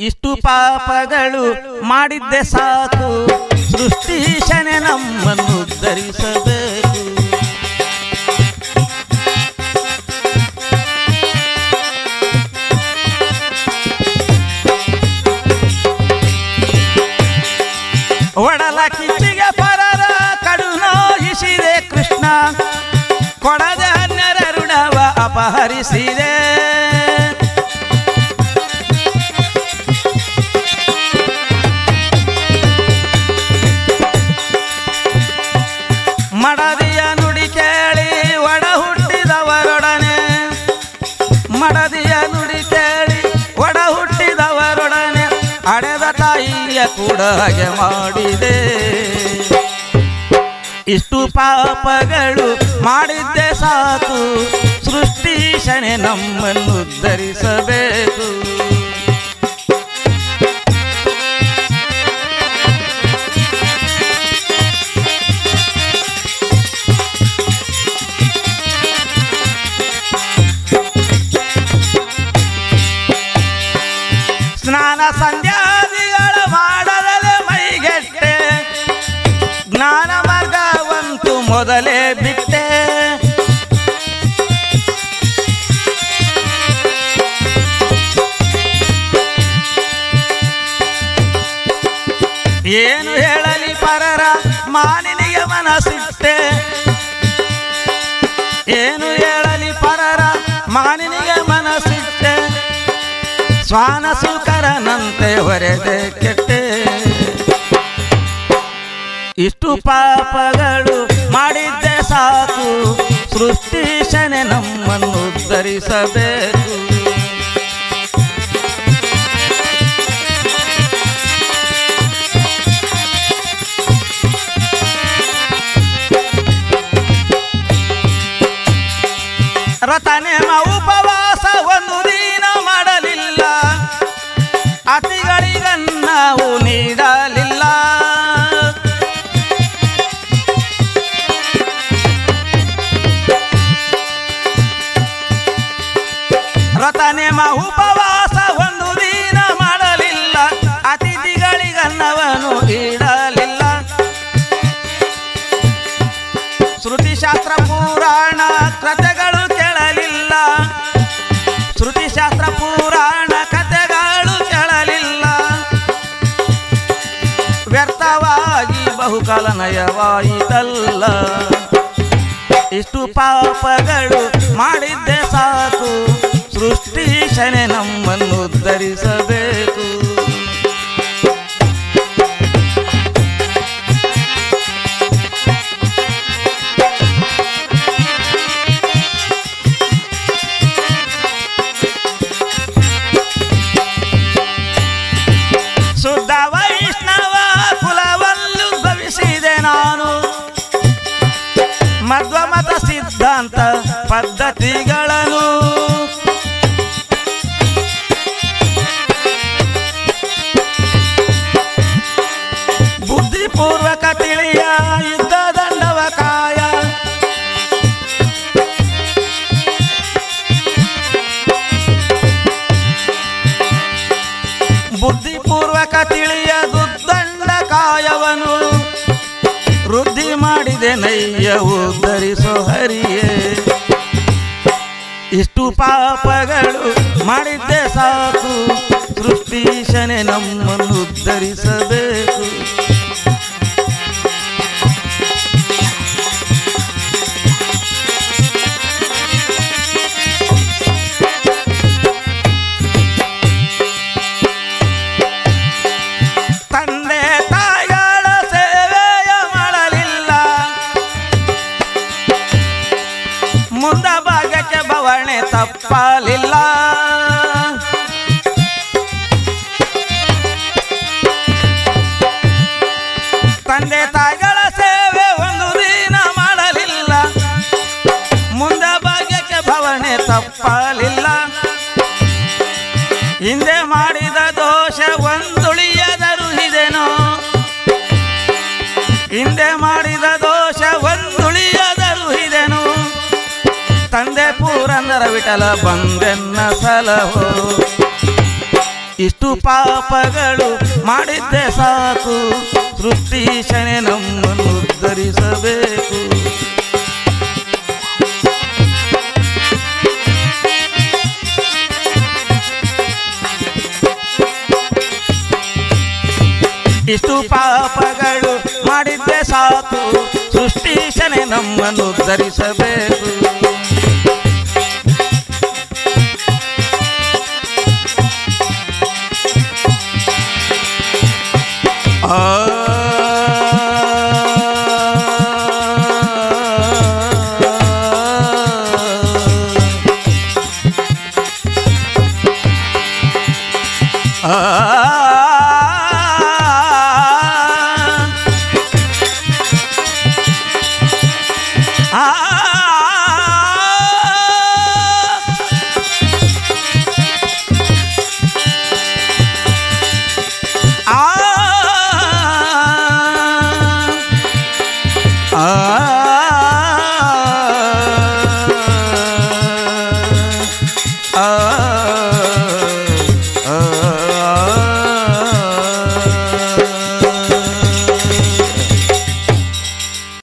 ಇಷ್ಟು ಪಾಪಗಳು ಮಾಡಿದ್ದೆ ಸಾಕು, ಸೃಷ್ಟಿಶನೆ ನಮ್ಮನ್ನು ಉದ್ಧರಿಸಬೇಕು. ಒಡಲ ಕಿಚ್ಚಿಗೆ ಪರರ ಕಡು ನೋಯಿಸಿದೆ ಕೃಷ್ಣ, ಕೊಡದ ಹನ್ನೆರ ಋಣವ ಅಪಹರಿಸಿದೆ. ಮಡದಿಯ ನುಡಿ ಕೇಳಿ ಒಡ ಹುಟ್ಟಿದವರೊಡನೆ, ಮಡದಿಯ ನುಡಿ ಕೇಳಿ ಒಡ ಹುಟ್ಟಿದವರೊಡನೆ ಅಡೆದ ತಾಯಿಯ ಕೂಡ ಹಾಗೆ ಮಾಡಿದೆ. ಇಷ್ಟು ಪಾಪಗಳು ಮಾಡಿದ್ದೆ ಸಾಕು, ಸೃಷ್ಟಿಶನೆ ನಮ್ಮನ್ನು ಉದ್ಧರಿಸಬೇಕು. ಸ್ನಾನ ಸಂಧ್ಯಾದಿಗಳ ಮಾಡದಲೆ ಮೈಗೆಟ್ಟೆ, ಜ್ಞಾನ ಮಾರ್ಗವಂತೂ ಮೊದಲೇ ಬಿಟ್ಟೆ. ಏನು ಹೇಳಲಿ ಪರರ ಮಾನಿನಿಗೆ ಮನಸ್ಸಿಟ್ಟೆ, ಏನು ಹೇಳಲಿ ಪರರ ಮಾನಿನಿಗೆ ಮನಸ್ಸಿಟ್ಟೆ. ಸ್ವಾನ ಸುಕರನಂತೆ ಹೊರೆದೆ ಕೆಟ್ಟೆ. ಇಷ್ಟು ಪಾಪಗಳು ಮಾಡಿದ್ದೆ ಸಾಕು, ಸೃಷ್ಟಿಶನೆ ನಮ್ಮನ್ನು ಉದ್ಧರಿಸಬೇಕು. ವ್ರತನೇಮ ಉಪವಾಸ ಒಂದು ದಿನ ಮಾಡಲಿಲ್ಲ, ಅತಿಗಳಿಗನ್ನವು ನೀಡಲಿಲ್ಲ. ವ್ರತನೇಮ ಉಪವಾಸ ಒಂದು ದಿನ ಮಾಡಲಿಲ್ಲ, ಅತಿಥಿಗಳಿಗನ್ನವನು ನೀಡಲಿಲ್ಲ. ಶ್ರುತಿಶಾಸ್ತ್ರ ಪುರಾಣ ಕಥೆಗಳು ಕೇಳಲಿಲ್ಲ, ಶ್ರುತಿಶಾಸ್ತ್ರ ಪುರಾಣ ಕಥೆಗಳು ಕೇಳಲಿಲ್ಲ. ವ್ಯರ್ಥವಾಗಿ ಬಹುಕಾಲ ನಯವಾಯಿತಲ್ಲ. ಇಷ್ಟು ಪಾಪಗಳು ಮಾಡಿದ್ದೆ ಸಾಕು, ಸೃಷ್ಟಿಶನೆ ನಮ್ಮನ್ನು ಉದ್ಧರಿಸಬೇಕು. ಶುದ್ಧ ವೈಷ್ಣವ ಕುಲವಲ್ಲೂ ಭವಿಸಿದೆ ನಾನು, ಮಧ್ವಮತ ಸಿದ್ಧಾಂತ ಪದ್ಧತಿಗಳನ್ನು. ಬುದ್ಧಿಪೂರ್ವಕ ತಿಳಿಯ ಯುದ್ಧ ದಂಡವ ಕಾಯ, ಬುದ್ಧಿಪೂರ್ವಕ ತಿಳಿಯ ದುರ್ದಂಡ ಕಾಯವನು ವೃದ್ಧಿ ಮಾಡಿದೆ ನಯ್ಯ ಉದ್ಧರಿಸೋ ಹರಿಯೇ. ಇಷ್ಟು ಪಾಪಗಳು ಮಾಡಿದ್ದೆ ಸಾಕು, ಸೃಷ್ಟಿಶನೆ ನಮ್ಮನ್ನು ಉದ್ಧರಿಸಬೇಕು. ತಂದೆ ತಾಯಿಗಳ ಸೇವೆಯ ಮಾಡಲಿಲ್ಲ, ಮುಂದ ಭಾಗಕ್ಕೆ ಬವಣೆ ತಪ್ಪಲಿಲ್ಲ. ತಂದೆ ತಾಯಿಗಳ ಸೇವೆ ಒಂದು ದಿನ ಮಾಡಲಿಲ್ಲ, ಮುಂದ ಭಾಗ್ಯಕ್ಕೆ ಬವಣೆ ತಪ್ಪಲಿಲ್ಲ. ಹಿಂದೆ ಮಾಡಿದ ದೋಷ ಒಂದುಳಿಯದರು ಹಿದೆನೋ, ಹಿಂದೆ ಮಾಡಿದ ದೋಷ ಒಂದುಳಿಯದರು ಹಿದೆನು. ತಂದೆ ಪುರಂದರ ವಿಠಲ ಬಂದೆನ್ನ ಸಲಹೋ, ಇಷ್ಟು ಪಾಪಗಳು ಮಾಡಿದ್ದೆ ಸಾಕು, ಸೃಷ್ಟಿಶನೇ ನಮ್ಮನ್ನು ಉದ್ಧರಿಸಬೇಕು. ಇಷ್ಟು ಪಾಪಗಳು ಮಾಡಿದ್ದೆ ಸಾಕು, ಸೃಷ್ಟಿಶನೇ ನಮ್ಮನ್ನು ಉದ್ಧರಿಸಬೇಕು. ಆ